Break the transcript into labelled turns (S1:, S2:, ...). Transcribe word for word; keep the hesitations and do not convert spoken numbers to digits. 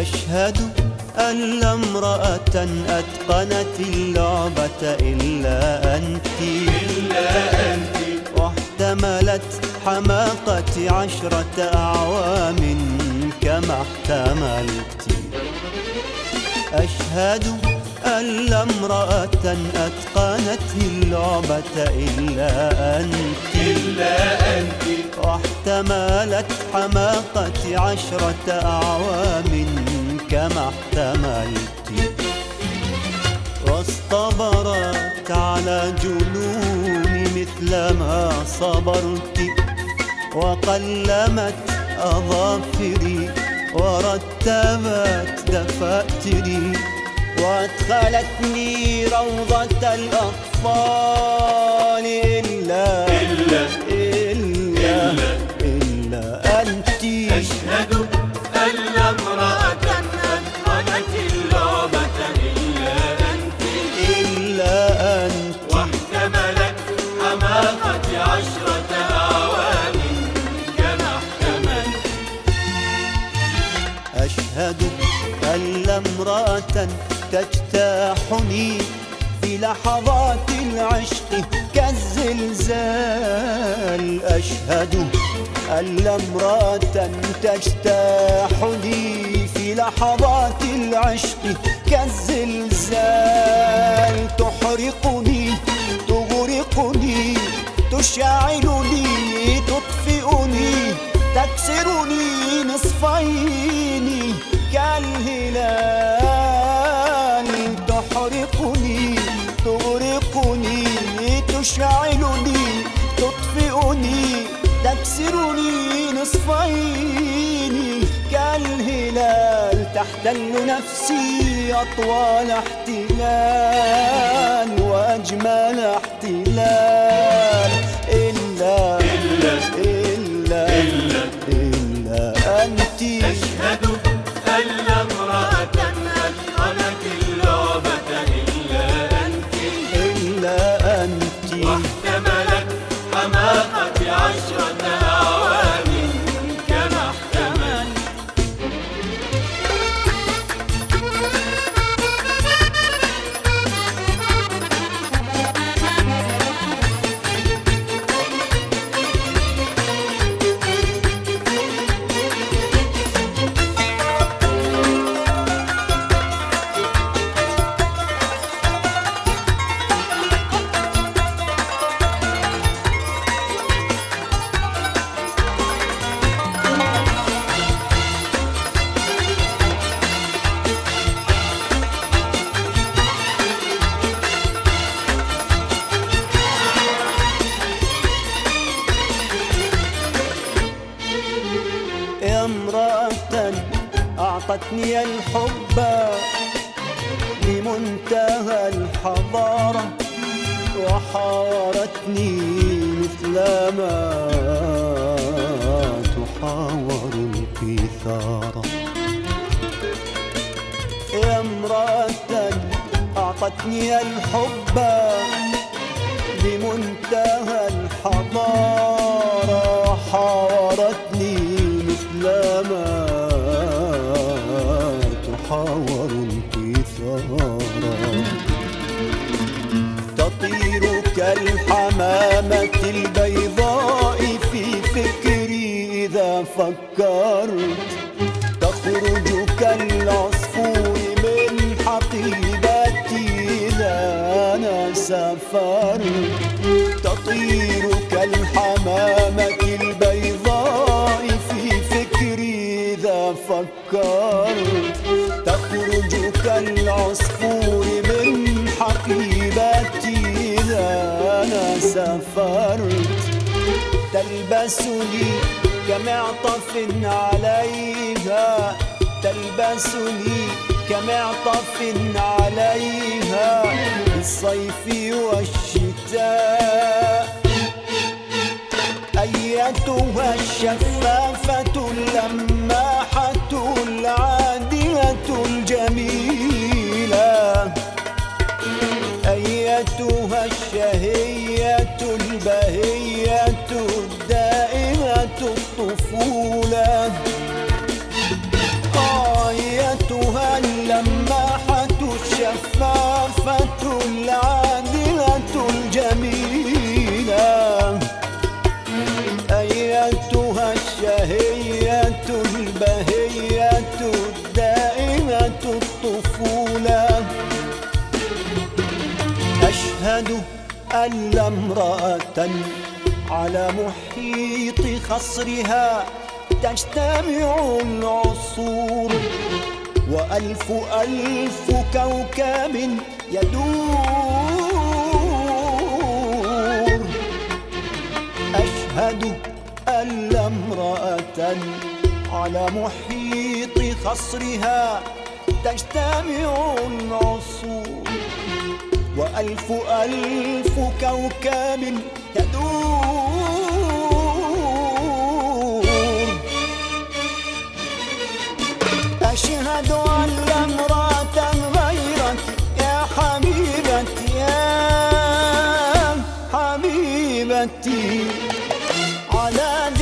S1: أشهد أن لا امرأة أتقنت اللعبة إلا أنت،
S2: إلا أنت،
S1: واحتملت حماقة عشرة أعوام كما احتملت. أشهد أن لا امرأة أتقنت اللعبة إلا أنت،
S2: إلا أنت،
S1: واحتملت حماقة عشرة أعوام كما احتملت. واصطبرت على جنوني مثلما صبرت، وقلمت أظافري ورتبت دفاتري، وادخلتني روضة الأطفال إلا
S2: إلا
S1: إلا إلا أنت.
S2: أشهد أن لا امرأة أتقنت اللعبة إلا أنت،
S1: إلا أنت،
S2: واحتملت حماقة عشرة أعوام كما احتملت.
S1: أشهد أن لا امرأة تجتاحني في لحظات العشق كالزلزال. أشهد أن لا امرأة تجتاحني في لحظات العشق كالزلزال، تحرقني تغرقني تشعلني تطفئني تكسرني نصفين كالهلال، تحرقني تغرقني تشعلني تطفئني تكسرني نصفين كالهلال، تحتل نفسي أطول احتلال وأجمل احتلال إلا
S2: إلا
S1: إلا
S2: إلا
S1: إلا أنت.
S2: أشهد أن لا امرأة أتقنت اللعبة إلا أنت،
S1: إلا أنت،
S2: واحتملت حماقة عشرة أعوام كما احتملت.
S1: يا امرأة أعطتني الحب بمنتهى الحضارة، وحاورتني مثلما تحاور القيثارة. يا امرأة أعطتني الحب بمنتهى الحضارة، وحاورتني مثلما تحاور القيثارة، تطير كالحمامة البيضاء في فكري إذا فكرت، تخرج كالعصفور من حقيبتي إذا أنا سافرت، تطير كالحمامة البيضاء في فكري إذا فكرت، تخرج كالعصفور من حقيبتي إذا أنا سافرت، تلبسني كمعطف عليها، تلبسني كمعطف عليها الصيف والشتاء. أيتها الشفافة اللماحة العادلة الجميلة، أيتها الشهية البهية الدائمة الطفولة، آية أيتها الشهية البهية الدائمة الطفولة، أشهد أن لا امرأة على محيط خصرها تجتمع العصور، وألف ألف كوكب يدور. أشهد أن لا امرأة على محيط خصرها تجتمع العصور، وألف ألف كوكب يدور. أشهد أن لا امرأة غيرك يا حبيبتي يا حبيبتي على